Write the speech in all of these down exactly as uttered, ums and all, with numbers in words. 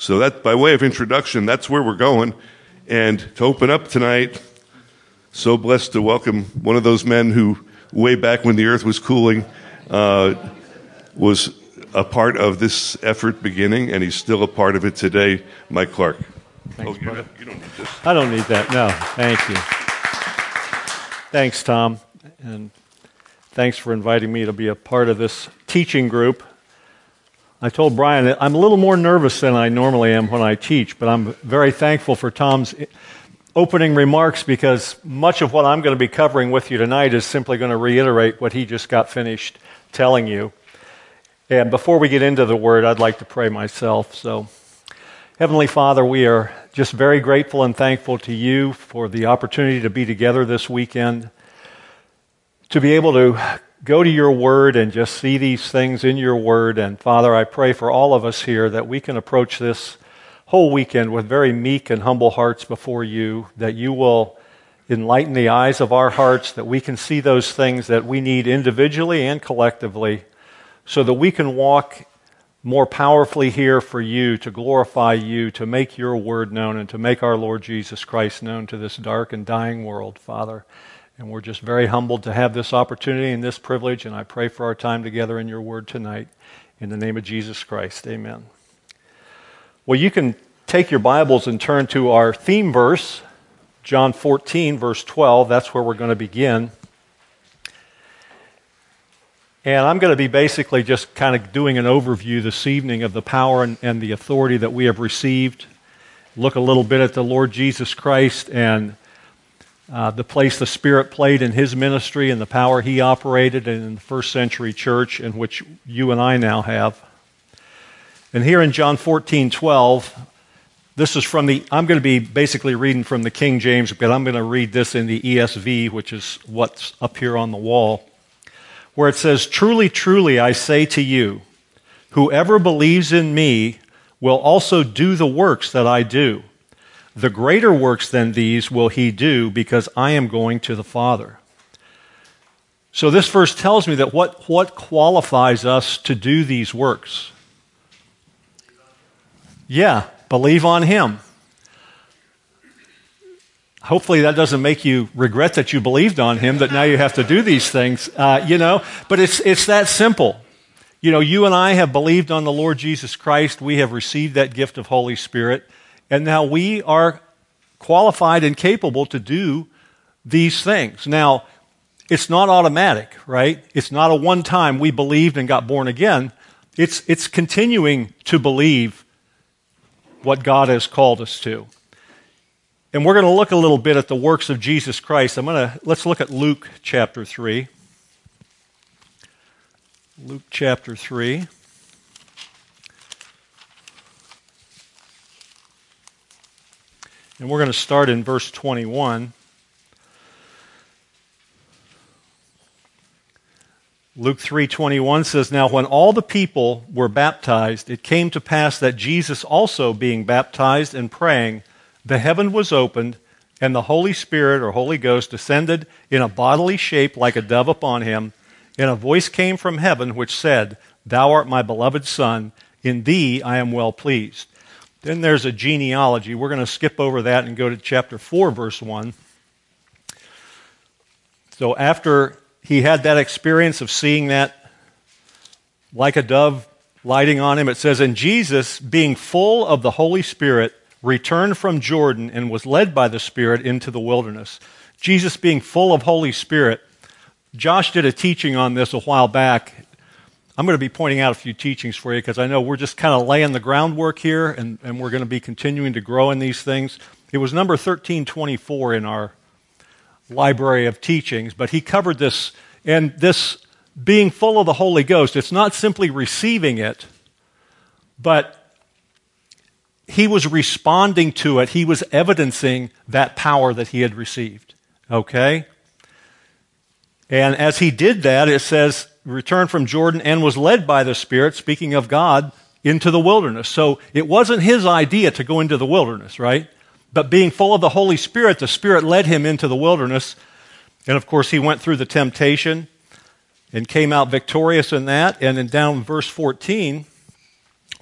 So that, by way of introduction, that's where we're going. And to open up tonight, so blessed to welcome one of those men who, way back when the earth was cooling, uh, was a part of this effort beginning, and he's still a part of it today, Mike Clark. Thanks, oh, brother. You don't need this. I don't need that, no. Thank you. Thanks, Tom. And thanks for inviting me to be a part of this teaching group. I told Brian that I'm a little more nervous than I normally am when I teach, but I'm very thankful for Tom's opening remarks because much of what I'm going to be covering with you tonight is simply going to reiterate what he just got finished telling you. And before we get into the Word, I'd like to pray myself. So, Heavenly Father, we are just very grateful and thankful to you for the opportunity to be together this weekend, to be able to go to your Word and just see these things in your Word. And Father, I pray for all of us here that we can approach this whole weekend with very meek and humble hearts before you, that you will enlighten the eyes of our hearts, that we can see those things that we need individually and collectively, so that we can walk more powerfully here for you, to glorify you, to make your word known, and to make our Lord Jesus Christ known to this dark and dying world, Father. And we're just very humbled to have this opportunity and this privilege, and I pray for our time together in your word tonight. In the name of Jesus Christ, amen. Well, you can take your Bibles and turn to our theme verse, John fourteen, verse twelve. That's where we're going to begin. And I'm going to be basically just kind of doing an overview this evening of the power and, and the authority that we have received. Look a little bit at the Lord Jesus Christ and uh, the place the Spirit played in his ministry and the power he operated in the first century church, in which you and I now have. And here in John fourteen twelve, this is from the, I'm going to be basically reading from the King James, but I'm going to read this in the E S V, which is what's up here on the wall, where it says, "Truly, truly, I say to you, whoever believes in me will also do the works that I do. The greater works than these will he do, because I am going to the Father." So this verse tells me that what, what qualifies us to do these works? Yeah, believe on him. Hopefully that doesn't make you regret that you believed on him, that now you have to do these things, uh, you know. But it's it's that simple. You know, you and I have believed on the Lord Jesus Christ. We have received that gift of Holy Spirit. And now we are qualified and capable to do these things. Now, it's not automatic, right? It's not a one-time we believed and got born again. It's it's continuing to believe what God has called us to. And we're going to look a little bit at the works of Jesus Christ. I'm going to let's look at Luke chapter three. Luke chapter three. And we're going to start in verse twenty-one. Luke three twenty-one says, "Now when all the people were baptized, it came to pass that Jesus also, being baptized and praying, the heaven was opened, and the Holy Spirit or Holy Ghost descended in a bodily shape like a dove upon him. And a voice came from heaven which said, 'Thou art my beloved Son, in thee I am well pleased.'" Then there's a genealogy. We're going to skip over that and go to chapter four, verse one. So after he had that experience of seeing that like a dove lighting on him, it says, "And Jesus, being full of the Holy Spirit, returned from Jordan and was led by the Spirit into the wilderness." Jesus being full of Holy Spirit. Josh did a teaching on this a while back. I'm going to be pointing out a few teachings for you because I know we're just kind of laying the groundwork here, and, and we're going to be continuing to grow in these things. It was number thirteen twenty-four in our library of teachings, but he covered this, and this being full of the Holy Ghost, it's not simply receiving it, but he was responding to it. He was evidencing that power that he had received. Okay? And as he did that, it says, returned from Jordan and was led by the Spirit, speaking of God, into the wilderness. So it wasn't his idea to go into the wilderness, right? But being full of the Holy Spirit, the Spirit led him into the wilderness. And of course, he went through the temptation and came out victorious in that. And then down in verse fourteen,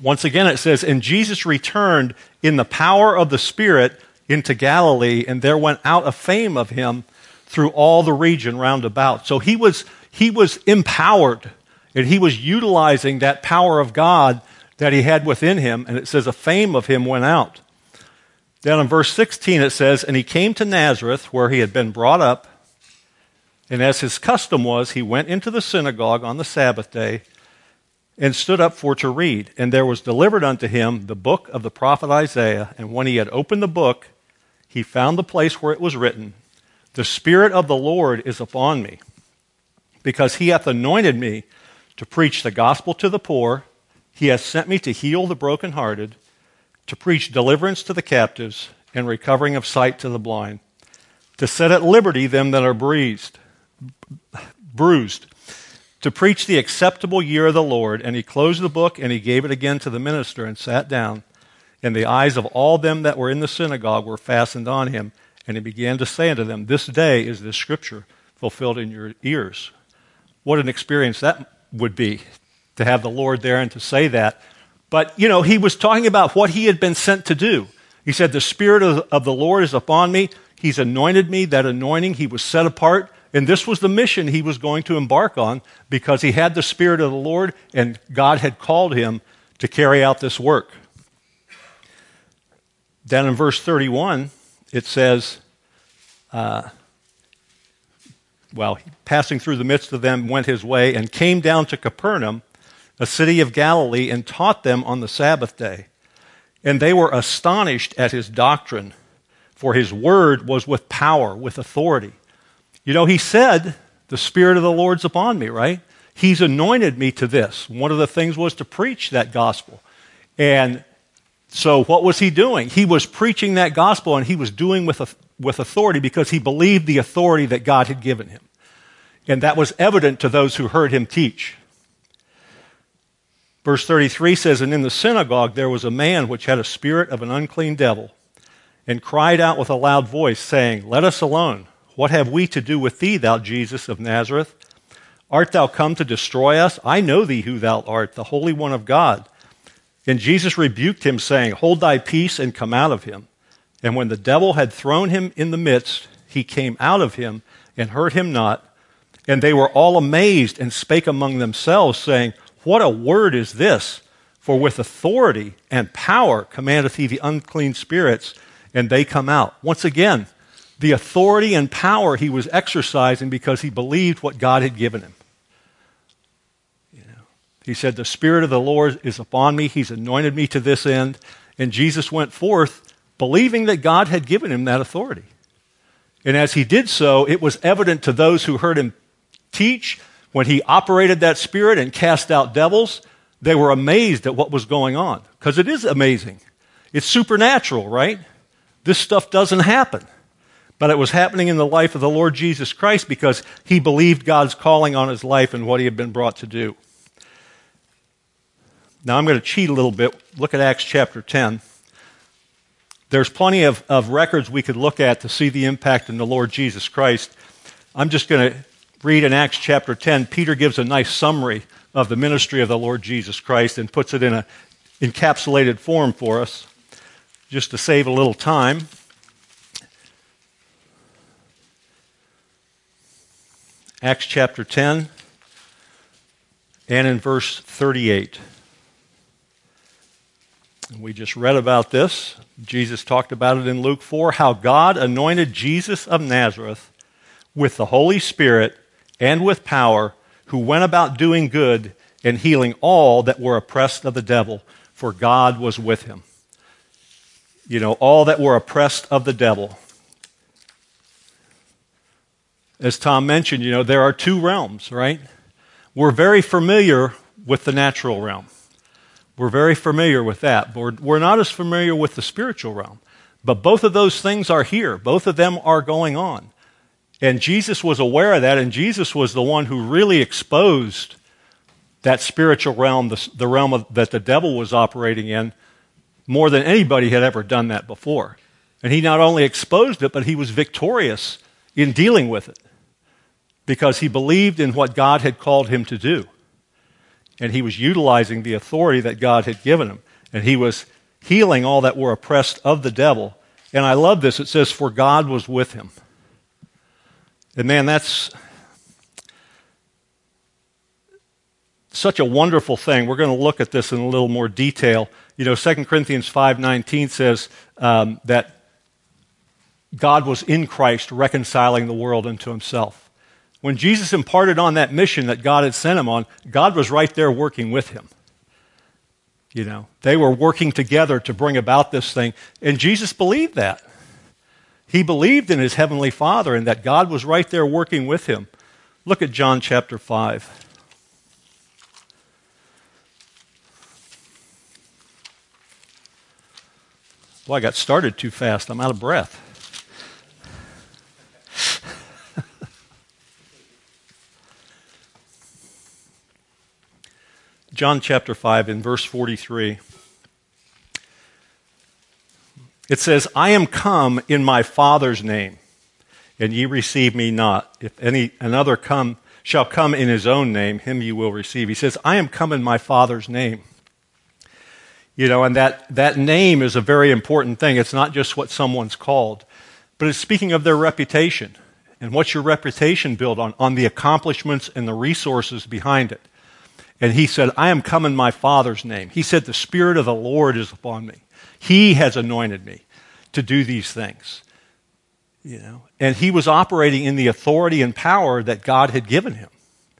Once again, it says, and Jesus returned in the power of the Spirit into Galilee, and there went out a fame of him through all the region round about. So he was, he was empowered, and he was utilizing that power of God that he had within him, and it says a fame of him went out. Down in verse sixteen it says, and he came to Nazareth, where he had been brought up, and as his custom was, he went into the synagogue on the Sabbath day, and stood up for to read. And there was delivered unto him the book of the prophet Isaiah, and when he had opened the book, he found the place where it was written, the Spirit of the Lord is upon me, because he hath anointed me to preach the gospel to the poor. He hath sent me to heal the brokenhearted, to preach deliverance to the captives, and recovering of sight to the blind, to set at liberty them that are bruised, bruised, to preach the acceptable year of the Lord. And he closed the book, and he gave it again to the minister, and sat down. And the eyes of all them that were in the synagogue were fastened on him. And he began to say unto them, this day is this scripture fulfilled in your ears. What an experience that would be, to have the Lord there and to say that. But, you know, he was talking about what he had been sent to do. He said, the Spirit of, of the Lord is upon me. He's anointed me. That anointing, he was set apart. And this was the mission he was going to embark on, because he had the Spirit of the Lord, and God had called him to carry out this work. Down in verse thirty-one, it says, uh, well, passing through the midst of them went his way, and came down to Capernaum, a city of Galilee, and taught them on the Sabbath day. And they were astonished at his doctrine, for his word was with power, with authority. You know, he said, the Spirit of the Lord's upon me, right? He's anointed me to this. One of the things was to preach that gospel. And so what was he doing? He was preaching that gospel, and he was doing with, with authority, because he believed the authority that God had given him. And that was evident to those who heard him teach. Verse thirty-three says, and in the synagogue there was a man which had a spirit of an unclean devil, and cried out with a loud voice, saying, let us alone. What have we to do with thee, thou Jesus of Nazareth? Art thou come to destroy us? I know thee who thou art, the Holy One of God. And Jesus rebuked him, saying, hold thy peace, and come out of him. And when the devil had thrown him in the midst, he came out of him, and hurt him not. And they were all amazed, and spake among themselves, saying, what a word is this? For with authority and power commandeth he the unclean spirits, and they come out. Once again, the authority and power he was exercising because he believed what God had given him. You know, he said, the Spirit of the Lord is upon me. He's anointed me to this end. And Jesus went forth believing that God had given him that authority. And as he did so, it was evident to those who heard him teach, when he operated that Spirit and cast out devils, they were amazed at what was going on. Because it is amazing. It's supernatural, right? This stuff doesn't happen. But it was happening in the life of the Lord Jesus Christ because he believed God's calling on his life and what he had been brought to do. Now I'm going to cheat a little bit. Look at Acts chapter ten. There's plenty of, of records we could look at to see the impact in the Lord Jesus Christ. I'm just going to read in Acts chapter ten. Peter gives a nice summary of the ministry of the Lord Jesus Christ and puts it in an encapsulated form for us, just to save a little time. Acts chapter ten, and in verse thirty-eight. We just read about this. Jesus talked about it in Luke four, how God anointed Jesus of Nazareth with the Holy Spirit and with power, who went about doing good and healing all that were oppressed of the devil, for God was with him. You know, all that were oppressed of the devil. As Tom mentioned, you know, there are two realms, right? We're very familiar with the natural realm. We're very familiar with that. But we're, we're not as familiar with the spiritual realm. But both of those things are here. Both of them are going on. And Jesus was aware of that, and Jesus was the one who really exposed that spiritual realm, the, the realm of, that the devil was operating in, more than anybody had ever done that before. And he not only exposed it, but he was victorious in dealing with it because he believed in what God had called him to do. And he was utilizing the authority that God had given him. And he was healing all that were oppressed of the devil. And I love this. It says, for God was with him. And man, that's such a wonderful thing. We're going to look at this in a little more detail. You know, Second Corinthians five nineteen says um, that God was in Christ reconciling the world unto himself. When Jesus imparted on that mission that God had sent him on, God was right there working with him. You know, they were working together to bring about this thing, and Jesus believed that. He believed in his heavenly Father and that God was right there working with him. Look at John chapter five. Well, I got started too fast. I'm out of breath. John chapter five in verse forty-three. It says, I am come in my Father's name, and ye receive me not. If any another come shall come in his own name, him ye will receive. He says, I am come in my Father's name. You know, and that, that name is a very important thing. It's not just what someone's called, but it's speaking of their reputation. And what's your reputation built on? On the accomplishments and the resources behind it. And he said, I am come in my Father's name. He said, the Spirit of the Lord is upon me. He has anointed me to do these things. You know, and he was operating in the authority and power that God had given him.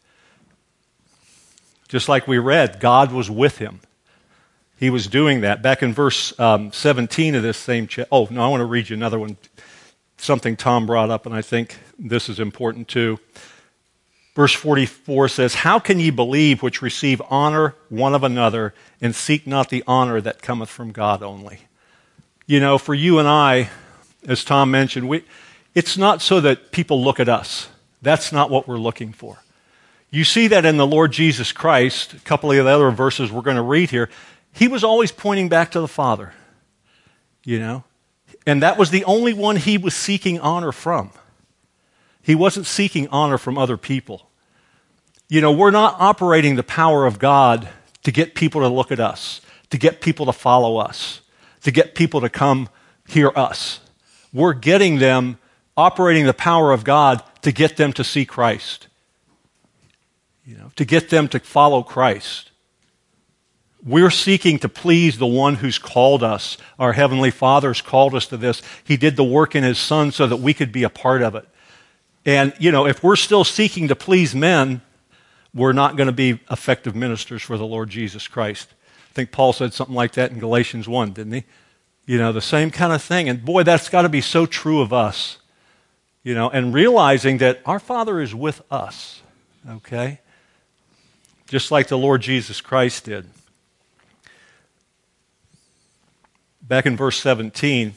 Just like we read, God was with him. He was doing that. Back in verse um, seventeen of this same chapter. Oh, no, I want to read you another one. Something Tom brought up, and I think this is important too. Verse forty-four says, how can ye believe which receive honor one of another and seek not the honor that cometh from God only? You know, for you and I, as Tom mentioned, we, it's not so that people look at us. That's not what we're looking for. You see that in the Lord Jesus Christ, a couple of the other verses we're going to read here. He was always pointing back to the Father, you know, and that was the only one he was seeking honor from. He wasn't seeking honor from other people. You know, we're not operating the power of God to get people to look at us, to get people to follow us, to get people to come hear us. We're getting them, operating the power of God to get them to see Christ, you know, to get them to follow Christ. We're seeking to please the one who's called us. Our Heavenly Father's called us to this. He did the work in his Son so that we could be a part of it. And, you know, if we're still seeking to please men, we're not going to be effective ministers for the Lord Jesus Christ. I think Paul said something like that in Galatians one, didn't he? You know, the same kind of thing. And boy, that's got to be so true of us. You know, and realizing that our Father is with us, okay? Just like the Lord Jesus Christ did. Back in verse seventeen,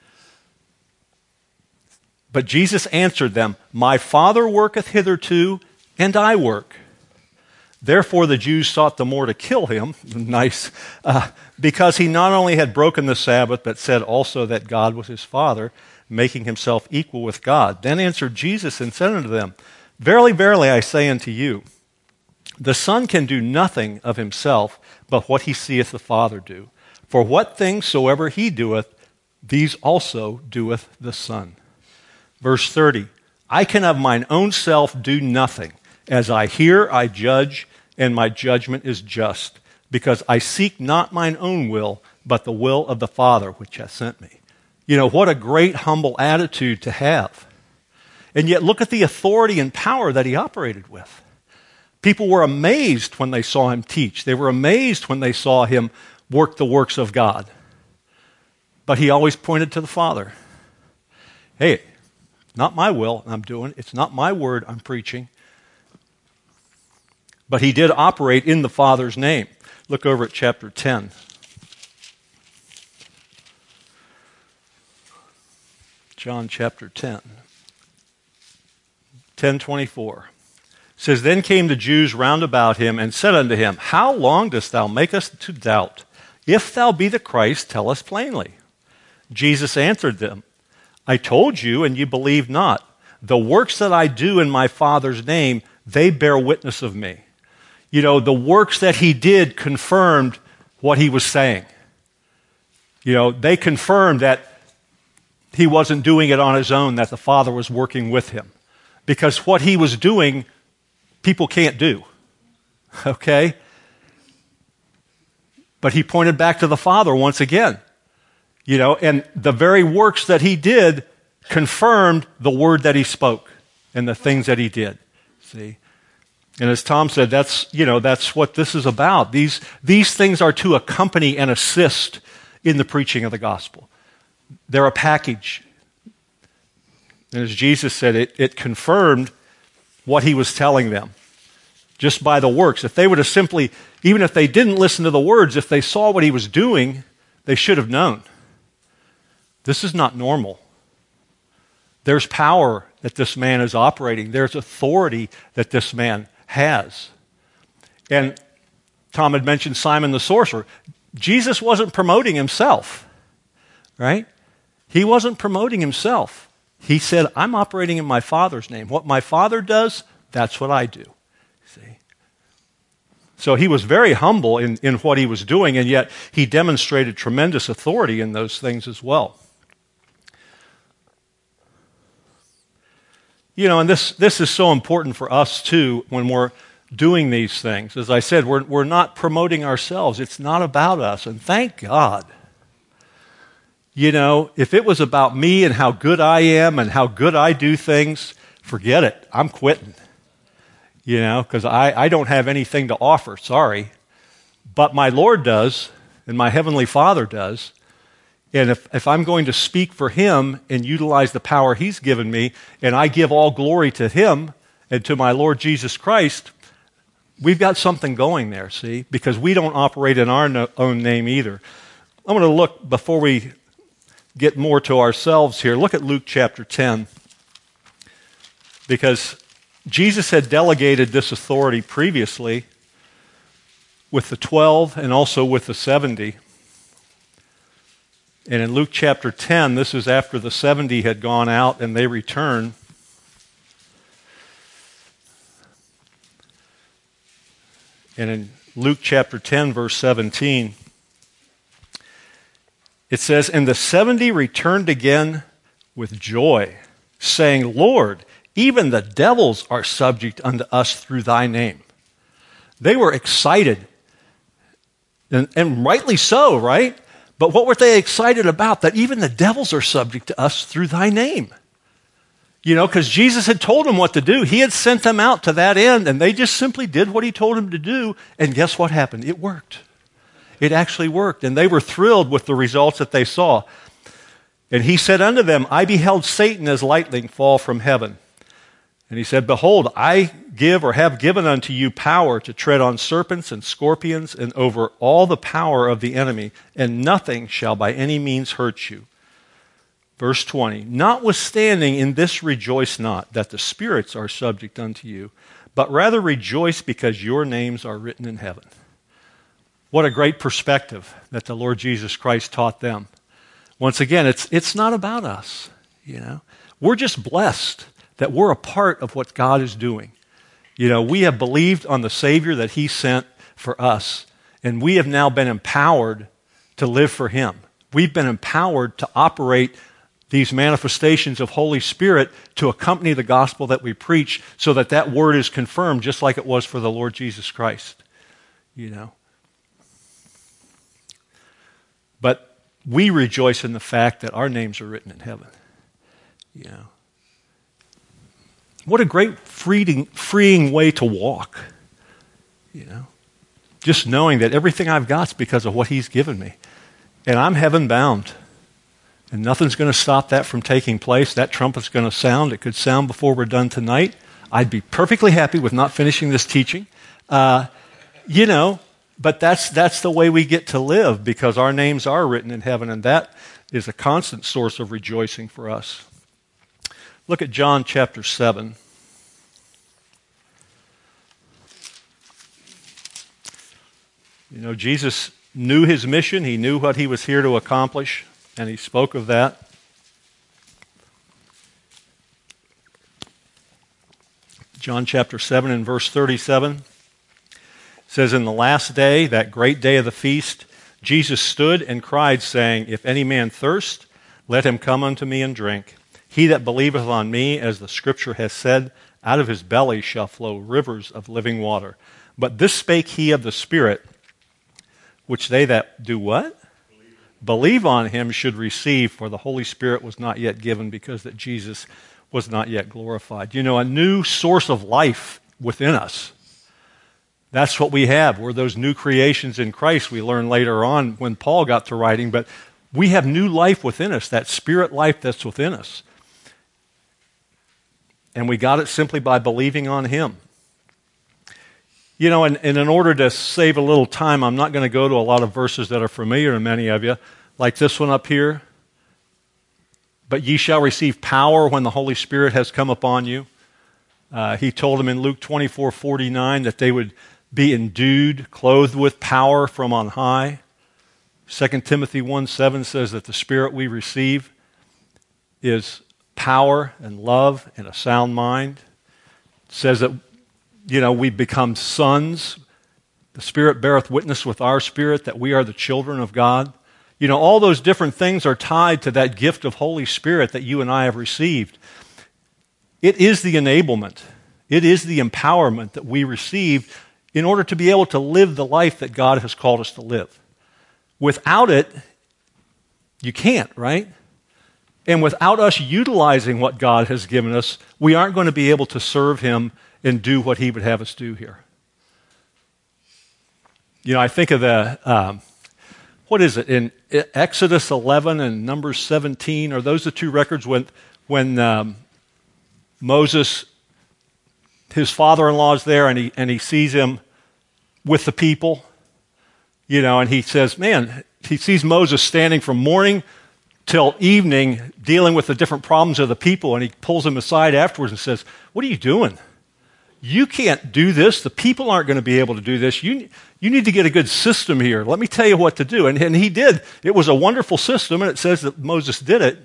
but Jesus answered them, my Father worketh hitherto, and I work. Therefore the Jews sought the more to kill him, nice, uh, because he not only had broken the Sabbath, but said also that God was his Father, making himself equal with God. Then answered Jesus and said unto them, verily, verily, I say unto you, the Son can do nothing of himself, but what he seeth the Father do. For what things soever he doeth, these also doeth the Son. Verse thirty, I can of mine own self do nothing. As I hear, I judge, and my judgment is just, because I seek not mine own will, but the will of the Father which hath sent me. You know, what a great humble attitude to have. And yet look at the authority and power that he operated with. People were amazed when they saw him teach. They were amazed when they saw him work the works of God. But he always pointed to the Father. Hey, not my will I'm doing. It's not my word I'm preaching. But he did operate in the Father's name. Look over at chapter ten. John chapter ten. ten twenty-four. Says, then came the Jews round about him and said unto him, how long dost thou make us to doubt? If thou be the Christ, tell us plainly. Jesus answered them, I told you, and you believe not. The works that I do in my Father's name, they bear witness of me. you know, the works that he did confirmed what he was saying. You know, they confirmed that he wasn't doing it on his own, that the Father was working with him. Because what he was doing, people can't do. Okay? But he pointed back to the Father once again. You know, and the very works that he did confirmed the word that he spoke and the things that he did. See? And as Tom said, that's, you know, that's what this is about. These, these things are to accompany and assist in the preaching of the gospel. They're a package. And as Jesus said, it, it confirmed what he was telling them just by the works. If they would have simply, even if they didn't listen to the words, if they saw what he was doing, they should have known. This is not normal. There's power that this man is operating. There's authority that this man has. And Tom had mentioned Simon the sorcerer. Jesus wasn't promoting himself, right? He wasn't promoting himself. He said, I'm operating in my Father's name. What my Father does, that's what I do. See? So he was very humble in, in what he was doing, and yet he demonstrated tremendous authority in those things as well. You know, and this, this is so important for us, too, when we're doing these things. As I said, we're, we're not promoting ourselves. It's not about us, and thank God. You know, if it was about me and how good I am and how good I do things, forget it. I'm quitting. You know, because I, I don't have anything to offer, sorry. But my Lord does, and my Heavenly Father does. And if, if I'm going to speak for him and utilize the power he's given me, and I give all glory to him and to my Lord Jesus Christ, we've got something going there, see? Because we don't operate in our no, own name either. I'm going to look, before we get more to ourselves here, look at Luke chapter ten. Because Jesus had delegated this authority previously with the twelve and also with the seventy. And in Luke chapter ten, this is after the seventy had gone out and they return. And in Luke chapter ten, verse seventeen, it says, And the seventy returned again with joy, saying, Lord, even the devils are subject unto us through thy name. They were excited, and, and rightly so, right? But what were they excited about? That even the devils are subject to us through thy name. You know, because Jesus had told them what to do. He had sent them out to that end, and they just simply did what he told them to do. And guess what happened? It worked. It actually worked. And they were thrilled with the results that they saw. And he said unto them, I beheld Satan as lightning fall from heaven. And he said, Behold, I give or have given unto you power to tread on serpents and scorpions and over all the power of the enemy, and nothing shall by any means hurt you. Verse twenty, Notwithstanding in this rejoice not, that the spirits are subject unto you, but rather rejoice because your names are written in heaven. What a great perspective that the Lord Jesus Christ taught them. Once again, it's, it's not about us, you know. We're just blessed that we're a part of what God is doing. You know, we have believed on the Savior that he sent for us, and we have now been empowered to live for him. We've been empowered to operate these manifestations of Holy Spirit to accompany the gospel that we preach so that that word is confirmed just like it was for the Lord Jesus Christ. You know. But we rejoice in the fact that our names are written in heaven. You know. What a great freeing, freeing way to walk, you know. Just knowing that everything I've got is because of what he's given me. And I'm heaven bound. And nothing's going to stop that from taking place. That trumpet's going to sound. It could sound before we're done tonight. I'd be perfectly happy with not finishing this teaching. Uh, you know, but that's, that's the way we get to live because our names are written in heaven, and that is a constant source of rejoicing for us. Look at John chapter seven. You know, Jesus knew his mission. He knew what he was here to accomplish, and he spoke of that. John chapter seven and verse thirty-seven. It says, in the last day, that great day of the feast, Jesus stood and cried, saying, if any man thirst, let him come unto me and drink. He that believeth on me, as the Scripture has said, out of his belly shall flow rivers of living water. But this spake he of the Spirit, which they that do what? Believe. Believe on him should receive, for the Holy Spirit was not yet given, because that Jesus was not yet glorified. You know, a new source of life within us. That's what we have. We're those new creations in Christ. We learn later on when Paul got to writing, but we have new life within us, that spirit life that's within us. And we got it simply by believing on him. You know, and, and in order to save a little time, I'm not going to go to a lot of verses that are familiar to many of you, like this one up here. But ye shall receive power when the Holy Spirit has come upon you. Uh, he told them in Luke twenty-four forty-nine that they would be endued, clothed with power from on high. Second Timothy one seven says that the Spirit we receive is power and love and a sound mind. It says that, you know, we become sons. The Spirit beareth witness with our spirit that we are the children of God. You know, all those different things are tied to that gift of Holy Spirit that you and I have received. It is the enablement. It is the empowerment that we receive in order to be able to live the life that God has called us to live. Without it, you can't, right? And without us utilizing what God has given us, we aren't going to be able to serve him and do what he would have us do here. You know, I think of the, um, what is it, in Exodus eleven and Numbers seventeen, are those the two records when, when um, Moses, his father-in-law is there and he, and he sees him with the people, you know, and he says, man, he sees Moses standing from morning till evening dealing with the different problems of the people, and he pulls him aside afterwards and says, what are you doing? You can't do this. The people aren't going to be able to do this. You, you need to get a good system here. Let me tell you what to do. And, and he did. It was a wonderful system, and it says that Moses did it.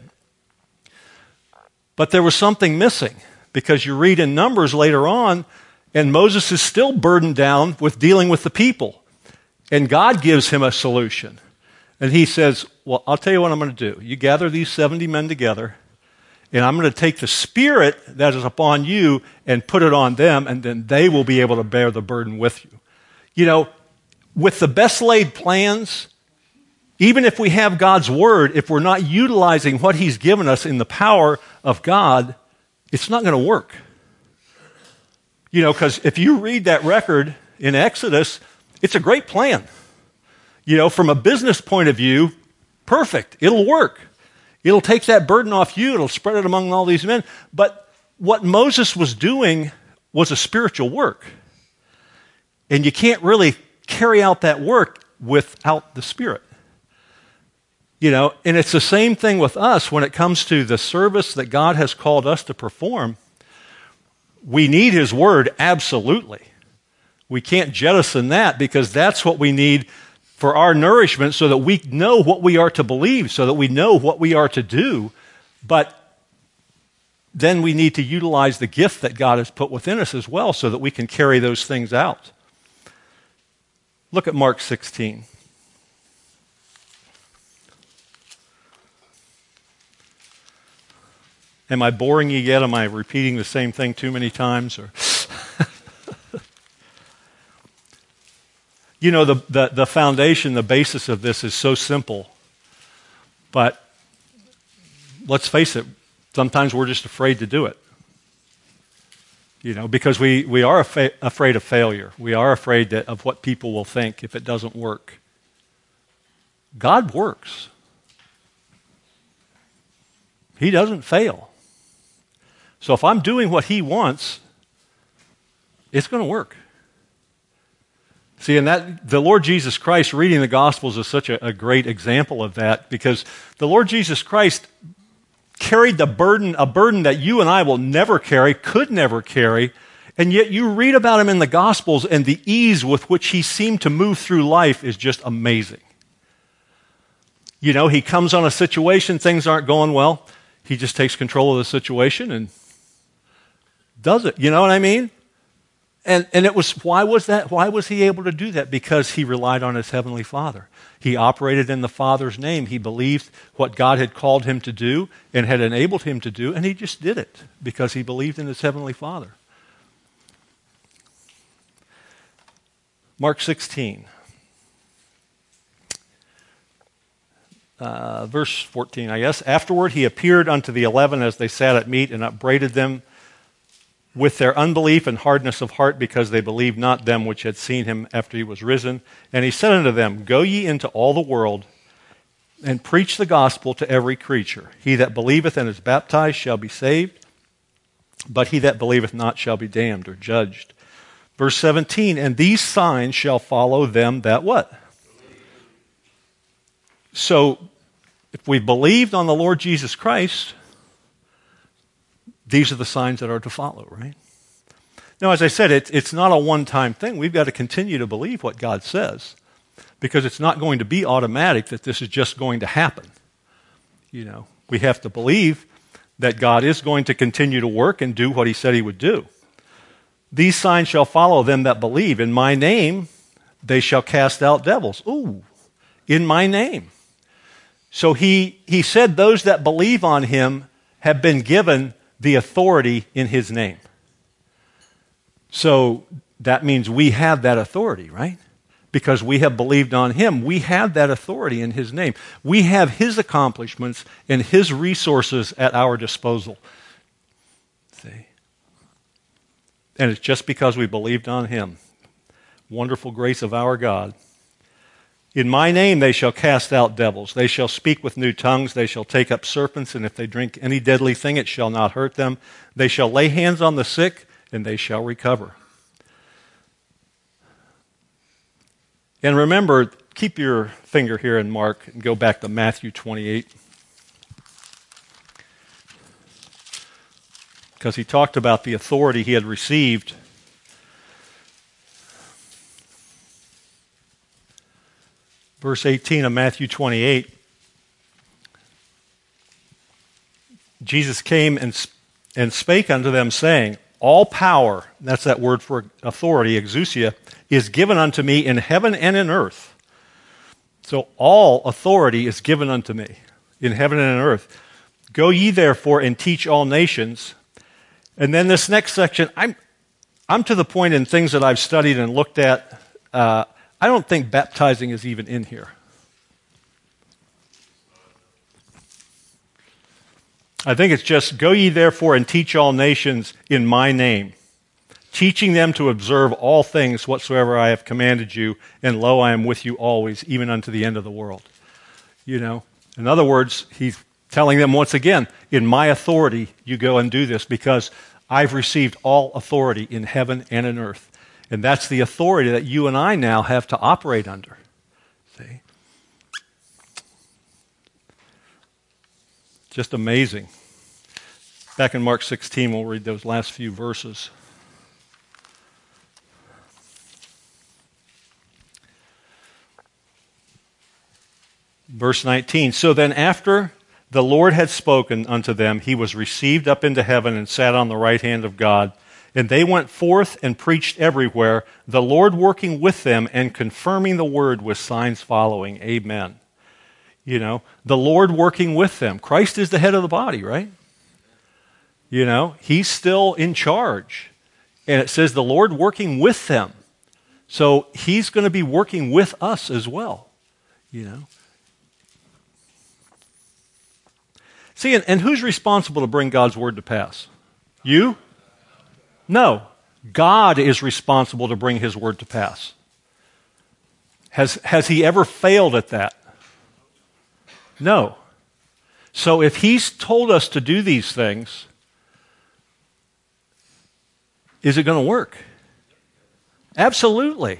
But there was something missing, because you read in Numbers later on, and Moses is still burdened down with dealing with the people. And God gives him a solution. And he says, well, I'll tell you what I'm going to do. You gather these seventy men together, and I'm going to take the spirit that is upon you and put it on them, and then they will be able to bear the burden with you. You know, with the best laid plans, even if we have God's word, if we're not utilizing what he's given us in the power of God, it's not going to work. You know, because if you read that record in Exodus, it's a great plan. You know, from a business point of view, perfect. It'll work. It'll take that burden off you. It'll spread it among all these men. But what Moses was doing was a spiritual work. And you can't really carry out that work without the Spirit. You know, and it's the same thing with us when it comes to the service that God has called us to perform. We need his word, absolutely. We can't jettison that, because that's what we need for our nourishment, so that we know what we are to believe, so that we know what we are to do. But then we need to utilize the gift that God has put within us as well, so that we can carry those things out. Look at Mark sixteen. Am I boring you yet? Am I repeating the same thing too many times? Or You know, the, the, the foundation, the basis of this is so simple. But let's face it, sometimes we're just afraid to do it. You know, because we, we are af- afraid of failure. We are afraid that, of what people will think if it doesn't work. God works. He doesn't fail. So if I'm doing what he wants, it's going to work. See, and that the Lord Jesus Christ, reading the Gospels is such a, a great example of that, because the Lord Jesus Christ carried the burden, a burden that you and I will never carry, could never carry, and yet you read about him in the Gospels, and the ease with which he seemed to move through life is just amazing. You know, he comes on a situation, things aren't going well, he just takes control of the situation and does it. You know what I mean? And, and it was, why was that? Why was he able to do that? Because he relied on his heavenly Father. He operated in the Father's name. He believed what God had called him to do and had enabled him to do, and he just did it because he believed in his heavenly Father. Mark sixteen. Uh, verse fourteen, I guess. Afterward he appeared unto the eleven as they sat at meat and upbraided them with their unbelief and hardness of heart, because they believed not them which had seen him after he was risen. And he said unto them, Go ye into all the world, and preach the gospel to every creature. He that believeth and is baptized shall be saved, but he that believeth not shall be damned or judged. Verse seventeen, And these signs shall follow them that what? So, if we believed on the Lord Jesus Christ, these are the signs that are to follow, right? Now, as I said, it, it's not a one-time thing. We've got to continue to believe what God says, because it's not going to be automatic that this is just going to happen. You know, we have to believe that God is going to continue to work and do what he said he would do. These signs shall follow them that believe. In my name, they shall cast out devils. Ooh, in my name. So he, he said those that believe on him have been given the authority in his name. So that means we have that authority, right? Because we have believed on him. We have that authority in his name. We have his accomplishments and his resources at our disposal. See? And it's just because we believed on him. Wonderful grace of our God. In my name they shall cast out devils. They shall speak with new tongues. They shall take up serpents, and if they drink any deadly thing, it shall not hurt them. They shall lay hands on the sick, and they shall recover. And remember, keep your finger here in Mark and go back to Matthew twenty-eight. Because he talked about the authority he had received. Verse eighteen of Matthew twenty-eight, Jesus came and, and spake unto them, saying, All power, that's that word for authority, exousia, is given unto me in heaven and in earth. So all authority is given unto me in heaven and in earth. Go ye therefore and teach all nations. And then this next section, I'm, I'm to the point in things that I've studied and looked at, uh, I don't think baptizing is even in here. I think it's just, Go ye therefore and teach all nations in my name, teaching them to observe all things whatsoever I have commanded you, and lo, I am with you always, even unto the end of the world. You know, in other words, he's telling them once again, in my authority, you go and do this, because I've received all authority in heaven and in earth. And that's the authority that you and I now have to operate under. See? Just amazing. Back in Mark sixteen, we'll read those last few verses. Verse nineteen, So then after the Lord had spoken unto them, he was received up into heaven and sat on the right hand of God. And they went forth and preached everywhere, the Lord working with them and confirming the word with signs following. Amen. You know, the Lord working with them. Christ is the head of the body, right? You know, he's still in charge. And it says the Lord working with them. So he's going to be working with us as well, you know. See, and, and who's responsible to bring God's word to pass? You? No. God is responsible to bring his word to pass. Has, has he ever failed at that? No. So if he's told us to do these things, is it going to work? Absolutely.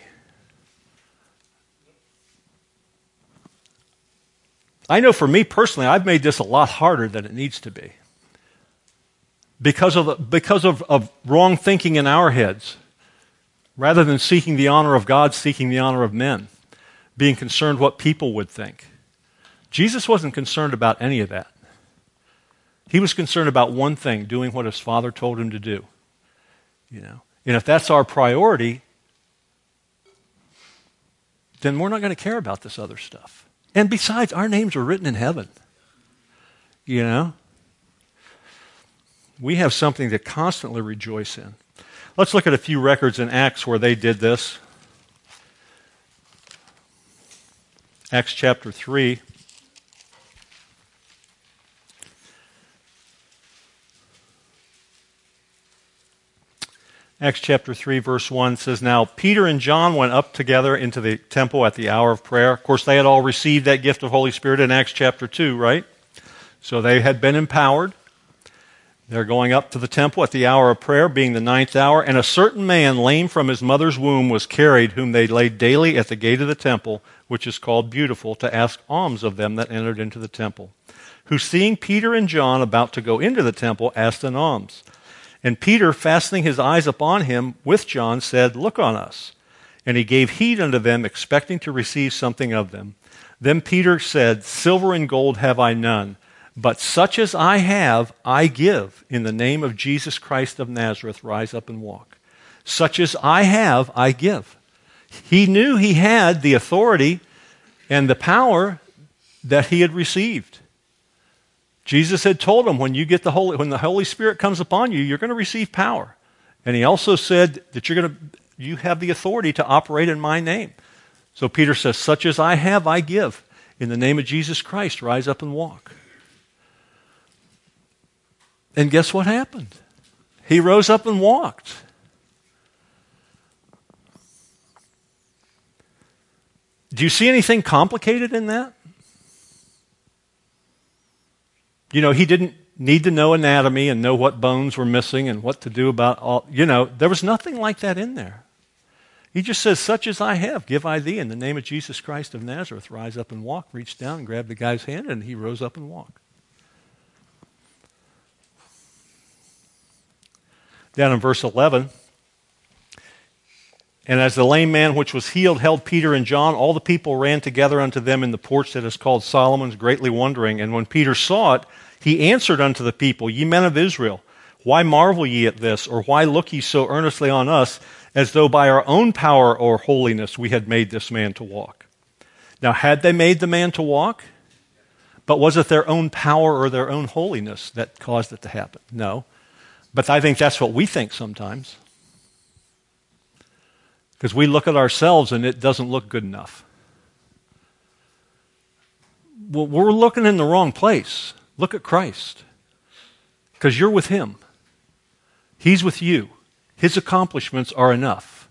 I know for me personally, I've made this a lot harder than it needs to be. Because of, the, because of, of wrong thinking in our heads. Rather than seeking the honor of God, seeking the honor of men. Being concerned what people would think. Jesus wasn't concerned about any of that. He was concerned about one thing, doing what his Father told him to do. You know, And if that's our priority, then we're not going to care about this other stuff. And besides, our names are written in heaven. You know? We have something to constantly rejoice in. Let's look at a few records in Acts where they did this. Acts chapter three. Acts chapter three, verse one says, Now Peter and John went up together into the temple at the hour of prayer. Of course, they had all received that gift of Holy Spirit in Acts chapter two, right? So they had been empowered. They're going up to the temple at the hour of prayer, being the ninth hour, and a certain man, lame from his mother's womb, was carried, whom they laid daily at the gate of the temple, which is called Beautiful, to ask alms of them that entered into the temple, who, seeing Peter and John about to go into the temple, asked an alms. And Peter, fastening his eyes upon him with John, said, Look on us. And he gave heed unto them, expecting to receive something of them. Then Peter said, Silver and gold have I none, but such as I have, I give. In the name of Jesus Christ of Nazareth, rise up and walk. Such as I have, I give. He knew he had the authority and the power that he had received. Jesus had told him, when you get the Holy, when the Holy Spirit comes upon you, you're going to receive power. And he also said that you're going to, you have the authority to operate in my name. So Peter says, Such as I have, I give. In the name of Jesus Christ, rise up and walk. And guess what happened? He rose up and walked. Do you see anything complicated in that? You know, he didn't need to know anatomy and know what bones were missing and what to do about all, you know, there was nothing like that in there. He just says, Such as I have, give I thee. In the name of Jesus Christ of Nazareth, rise up and walk. Reached down and grabbed the guy's hand, and he rose up and walked. Down in verse eleven, And as the lame man which was healed held Peter and John, all the people ran together unto them in the porch that is called Solomon's, greatly wondering. And when Peter saw it, he answered unto the people, Ye men of Israel, why marvel ye at this? Or why look ye so earnestly on us, as though by our own power or holiness we had made this man to walk? Now, had they made the man to walk? But was it their own power or their own holiness that caused it to happen? No. But I think that's what we think sometimes. Because we look at ourselves and it doesn't look good enough. Well, we're looking in the wrong place. Look at Christ. Because you're with Him. He's with you. His accomplishments are enough.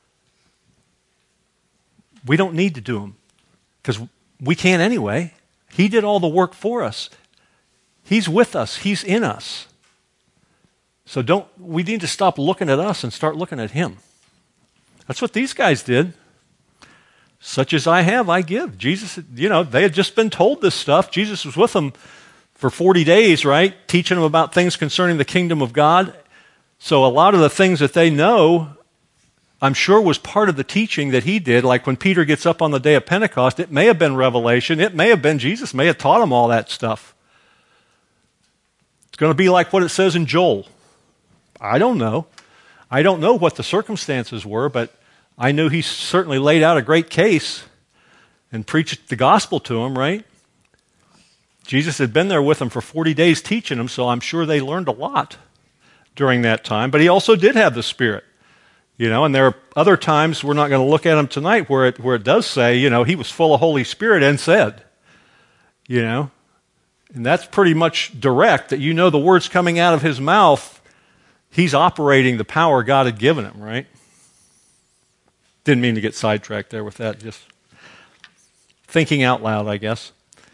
We don't need to do them. Because we can't anyway. He did all the work for us. He's with us. He's in us. So don't, we need to stop looking at us and start looking at Him. That's what these guys did. Such as I have, I give. Jesus, you know, they had just been told this stuff. Jesus was with them for forty days, right? Teaching them about things concerning the kingdom of God. So a lot of the things that they know, I'm sure was part of the teaching that He did. Like when Peter gets up on the day of Pentecost, it may have been revelation. It may have been Jesus may have taught him all that stuff. It's going to be like what it says in Joel. I don't know. I don't know what the circumstances were, but I knew he certainly laid out a great case and preached the gospel to them, right? Jesus had been there with them for forty days teaching them, so I'm sure they learned a lot during that time. But he also did have the Spirit, you know, and there are other times, we're not going to look at them tonight, where it, where it does say, you know, he was full of Holy Spirit and said, you know, and that's pretty much direct, that you know the words coming out of his mouth, he's operating the power God had given him, right? Didn't mean to get sidetracked there with that, just thinking out loud, I guess.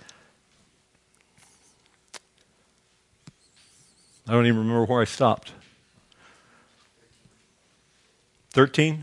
I don't even remember where I stopped. thirteen?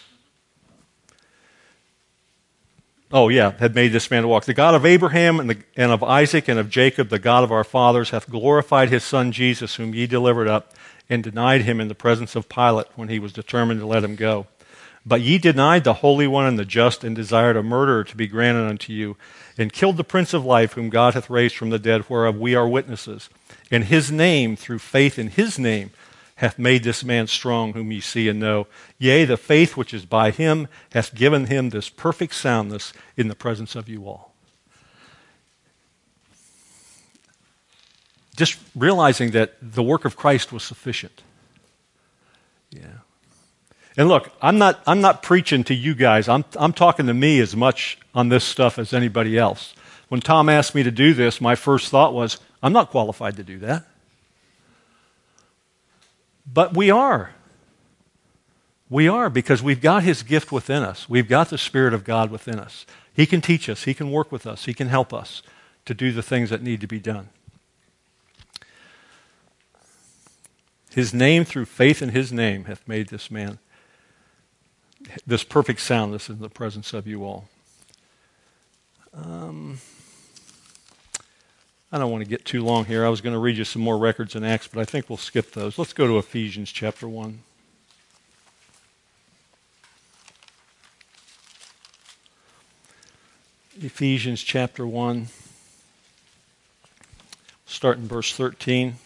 Oh, yeah, had made this man to walk. The God of Abraham and, the, and of Isaac and of Jacob, the God of our fathers, hath glorified his Son Jesus, whom ye delivered up, and denied him in the presence of Pilate when he was determined to let him go. But ye denied the Holy One and the just, and desired a murderer to be granted unto you, and killed the Prince of Life, whom God hath raised from the dead, whereof we are witnesses. In his name, through faith in his name, hath made this man strong, whom ye see and know. Yea, the faith which is by him hath given him this perfect soundness in the presence of you all. Just realizing that the work of Christ was sufficient. Yeah. And look, I'm not I'm not preaching to you guys. I'm I'm talking to me as much on this stuff as anybody else. When Tom asked me to do this, my first thought was, I'm not qualified to do that. But we are. We are, because we've got his gift within us. We've got the Spirit of God within us. He can teach us. He can work with us. He can help us to do the things that need to be done. His name, through faith in his name, hath made this man, this perfect soundness in the presence of you all. Um, I don't want to get too long here. I was going to read you some more records in Acts, but I think we'll skip those. Let's go to Ephesians chapter one. Ephesians chapter one, start in verse thirteen.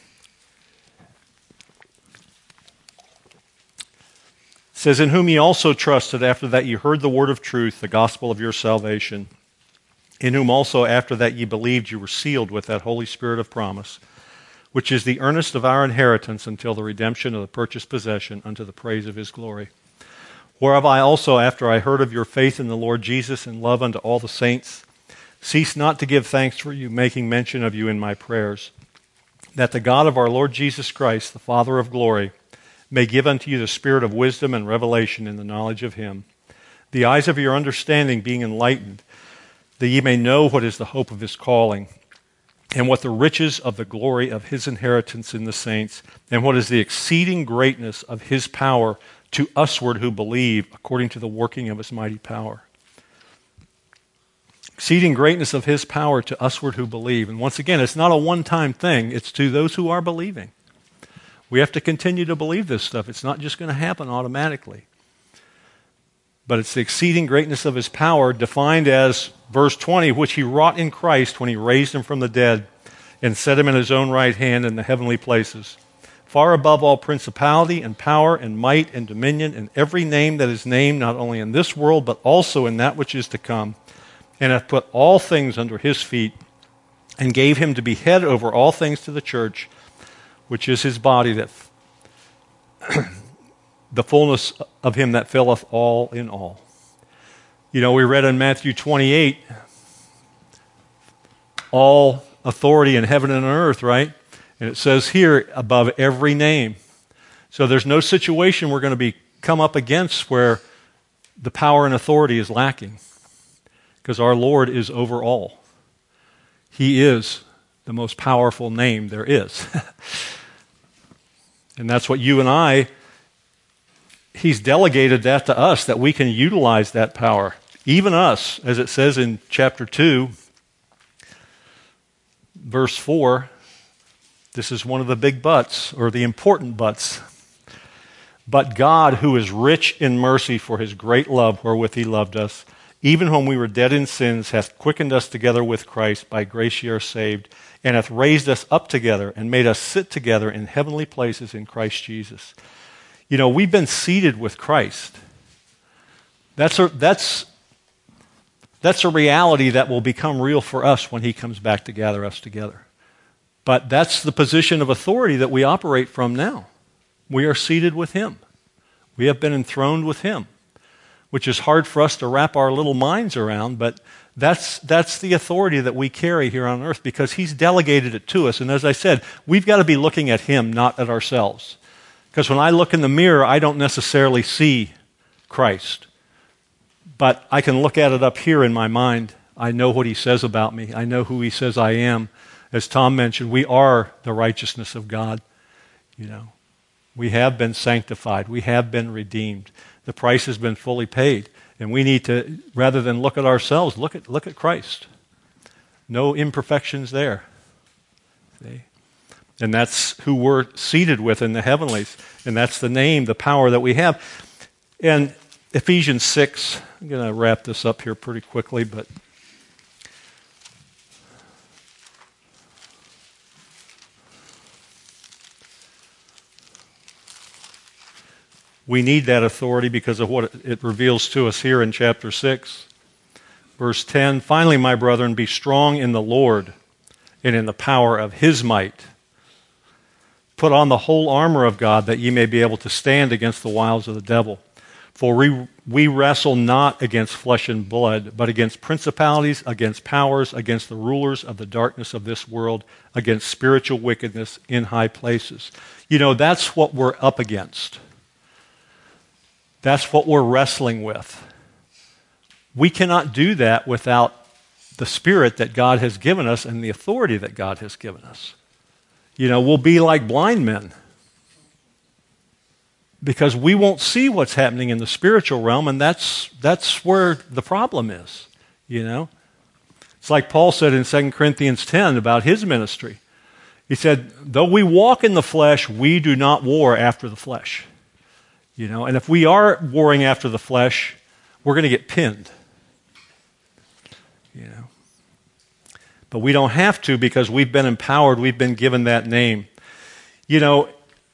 It says, in whom ye also trusted after that ye heard the word of truth, the gospel of your salvation, in whom also after that ye believed you were sealed with that Holy Spirit of promise, which is the earnest of our inheritance until the redemption of the purchased possession unto the praise of his glory. Whereof I also, after I heard of your faith in the Lord Jesus and love unto all the saints, cease not to give thanks for you, making mention of you in my prayers, that the God of our Lord Jesus Christ, the Father of glory, may give unto you the spirit of wisdom and revelation in the knowledge of him, the eyes of your understanding being enlightened, that ye may know what is the hope of his calling, and what the riches of the glory of his inheritance in the saints, and what is the exceeding greatness of his power to usward who believe, according to the working of his mighty power. Exceeding greatness of his power to usward who believe. And once again, it's not a one-time thing. It's to those who are believing. We have to continue to believe this stuff. It's not just going to happen automatically. But it's the exceeding greatness of his power, defined as, verse twenty, which he wrought in Christ when he raised him from the dead and set him in his own right hand in the heavenly places, far above all principality and power and might and dominion and every name that is named, not only in this world, but also in that which is to come, and hath put all things under his feet, and gave him to be head over all things to the church, which is his body, that the fullness of him that filleth all in all. You know, we read in Matthew twenty-eight, all authority in heaven and on earth, right? And it says here, above every name. So there's no situation we're going to be come up against where the power and authority is lacking, because our Lord is over all. He is the most powerful name there is. And that's what you and I, he's delegated that to us, that we can utilize that power. Even us, as it says in chapter two, verse four, this is one of the big buts, or the important buts. But God, who is rich in mercy for his great love wherewith he loved us, even when we were dead in sins, hath quickened us together with Christ. By grace ye are saved, and hath raised us up together and made us sit together in heavenly places in Christ Jesus. You know, we've been seated with Christ. That's a, that's, that's a reality that will become real for us when he comes back to gather us together. But that's the position of authority that we operate from now. We are seated with him. We have been enthroned with him, which is hard for us to wrap our little minds around, but that's that's the authority that we carry here on earth, because he's delegated it to us. And as I said, we've got to be looking at him, not at ourselves. Because when I look in the mirror, I don't necessarily see Christ. But I can look at it up here in my mind. I know what he says about me. I know who he says I am. As Tom mentioned, we are the righteousness of God. You know, we have been sanctified. We have been redeemed. The price has been fully paid. And we need to, rather than look at ourselves, look at look at Christ. No imperfections there. See? And that's who we're seated with in the heavenlies. And that's the name, the power that we have. And Ephesians six, I'm going to wrap this up here pretty quickly, but We need that authority because of what it reveals to us here in chapter six. Verse ten, finally, my brethren, be strong in the Lord and in the power of his might. Put on the whole armor of God that ye may be able to stand against the wiles of the devil. For we, we wrestle not against flesh and blood, but against principalities, against powers, against the rulers of the darkness of this world, against spiritual wickedness in high places. You know, that's what we're up against. That's what we're wrestling with. We cannot do that without the Spirit that God has given us and the authority that God has given us. You know, we'll be like blind men because we won't see what's happening in the spiritual realm, and that's that's where the problem is, you know. It's like Paul said in Second Corinthians ten about his ministry. He said, though we walk in the flesh, we do not war after the flesh. You know, and if we are warring after the flesh, we're going to get pinned. You know. But we don't have to because we've been empowered, we've been given that name. You know,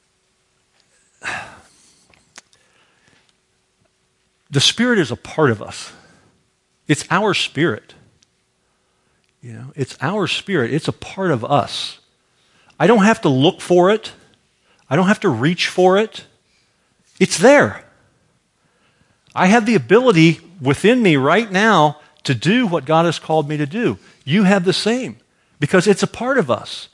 the Spirit is a part of us. It's our spirit. You know, it's our spirit. It's a part of us. I don't have to look for it. I don't have to reach for it. It's there. I have the ability within me right now to do what God has called me to do. You have the same, because it's a part of us.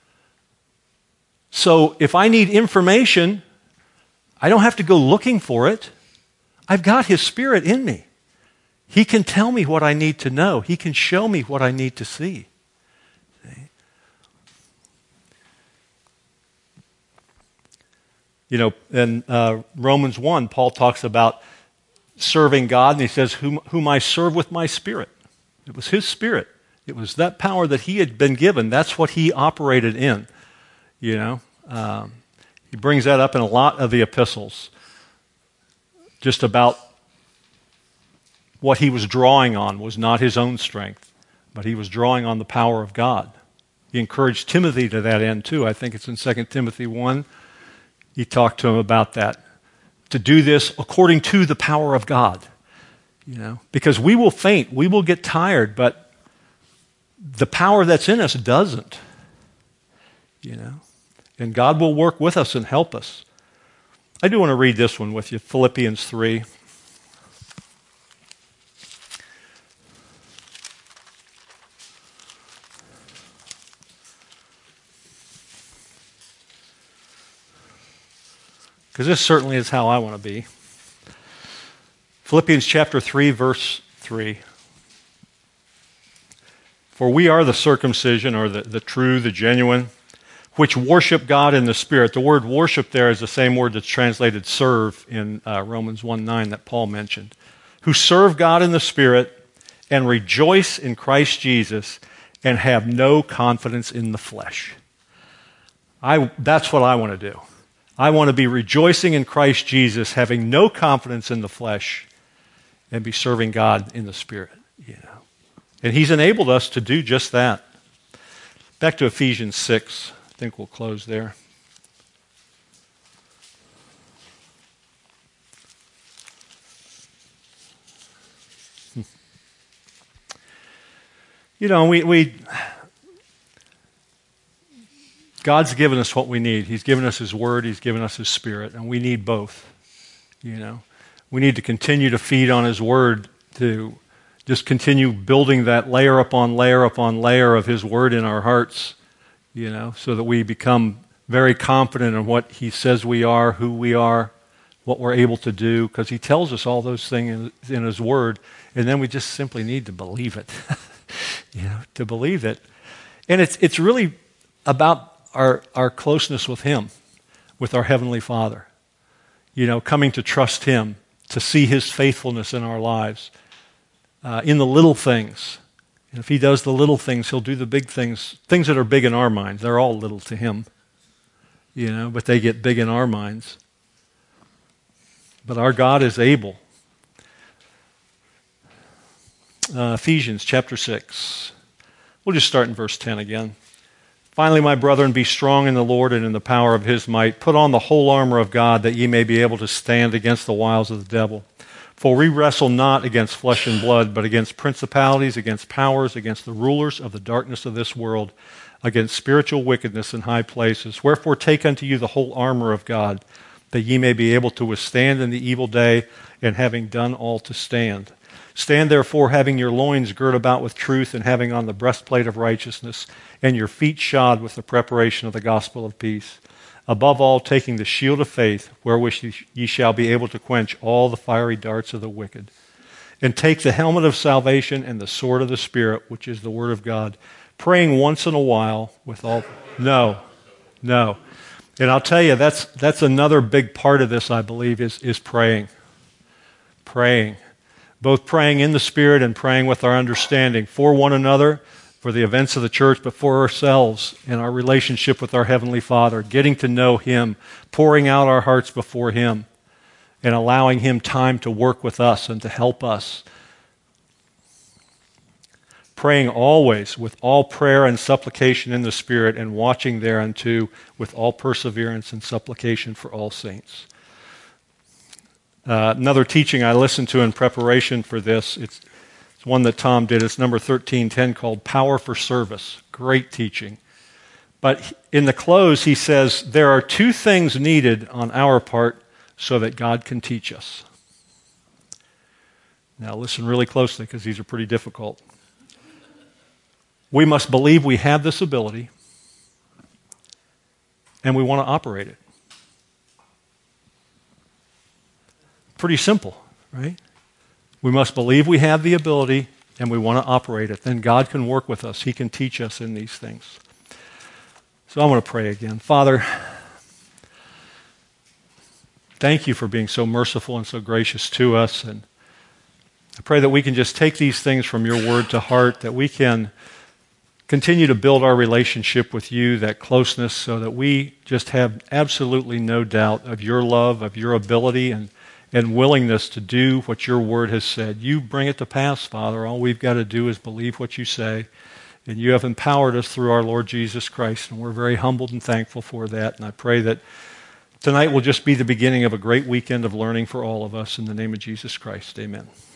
So if I need information, I don't have to go looking for it. I've got His Spirit in me. He can tell me what I need to know. He can show me what I need to see. See? You know, in uh, Romans one, Paul talks about serving God, and he says, whom, whom I serve with my Spirit. It was His Spirit. It was that power that he had been given. That's what he operated in. You know, um, he brings that up in a lot of the epistles, just about what he was drawing on was not his own strength, but he was drawing on the power of God. He encouraged Timothy to that end too. I think it's in Second Timothy one. He talked to him about that, to do this according to the power of God. You know, because we will faint, we will get tired, but the power that's in us doesn't. You know, and God will work with us and help us. I do want to read this one with you, Philippians three. Because this certainly is how I want to be. Philippians chapter three, verse three. For we are the circumcision, or the, the true, the genuine, which worship God in the Spirit. The word worship there is the same word that's translated serve in uh, Romans one nine that Paul mentioned. Who serve God in the Spirit and rejoice in Christ Jesus and have no confidence in the flesh. I, that's what I want to do. I want to be rejoicing in Christ Jesus, having no confidence in the flesh, and be serving God in the Spirit. You know. And He's enabled us to do just that. Back to Ephesians six. I think we'll close there. Hmm. You know, we, we God's given us what we need. He's given us His Word. He's given us His Spirit. And we need both. You know, we need to continue to feed on His Word, to just continue building that layer upon layer upon layer of His Word in our hearts, you know, so that we become very confident in what He says we are, who we are, what we're able to do, because He tells us all those things in, in His Word, and then we just simply need to believe it, you know, to believe it. And it's it's really about our, our closeness with Him, with our Heavenly Father, you know, coming to trust Him, to see His faithfulness in our lives. Uh, in the little things. And if He does the little things, He'll do the big things. Things that are big in our minds, they're all little to Him. You know, but they get big in our minds. But our God is able. Uh, Ephesians chapter six. We'll just start in verse ten again. Finally, my brethren, be strong in the Lord and in the power of his might. Put on the whole armor of God, that ye may be able to stand against the wiles of the devil. For we wrestle not against flesh and blood, but against principalities, against powers, against the rulers of the darkness of this world, against spiritual wickedness in high places. Wherefore take unto you the whole armor of God, that ye may be able to withstand in the evil day, and having done all to stand. Stand therefore, having your loins girt about with truth, and having on the breastplate of righteousness, and your feet shod with the preparation of the gospel of peace. Above all, taking the shield of faith, wherewith ye shall be able to quench all the fiery darts of the wicked. And take the helmet of salvation and the sword of the Spirit, which is the word of God, praying once in a while with all... No, no. And I'll tell you, that's that's another big part of this, I believe, is, is praying. Praying. Both praying in the Spirit and praying with our understanding for one another, for the events of the church, but for ourselves and our relationship with our Heavenly Father, getting to know Him, pouring out our hearts before Him, and allowing Him time to work with us and to help us. Praying always with all prayer and supplication in the Spirit, and watching thereunto with all perseverance and supplication for all saints. Uh, another teaching I listened to in preparation for this, it's, it's one that Tom did. It's number thirteen ten, called Power for Service. Great teaching. But in the close, he says, there are two things needed on our part so that God can teach us. Now listen really closely, because these are pretty difficult. We must believe we have this ability, and we want to operate it. Pretty simple, right? We must believe we have the ability, and we want to operate it. Then God can work with us. He can teach us in these things. So I want to pray again. Father, thank you for being so merciful and so gracious to us. And I pray that we can just take these things from your word to heart, that we can continue to build our relationship with you, that closeness, so that we just have absolutely no doubt of your love, of your ability, and and willingness to do what your word has said. You bring it to pass, Father. All we've got to do is believe what you say. And you have empowered us through our Lord Jesus Christ, and we're very humbled and thankful for that. And I pray that tonight will just be the beginning of a great weekend of learning for all of us. In the name of Jesus Christ, amen.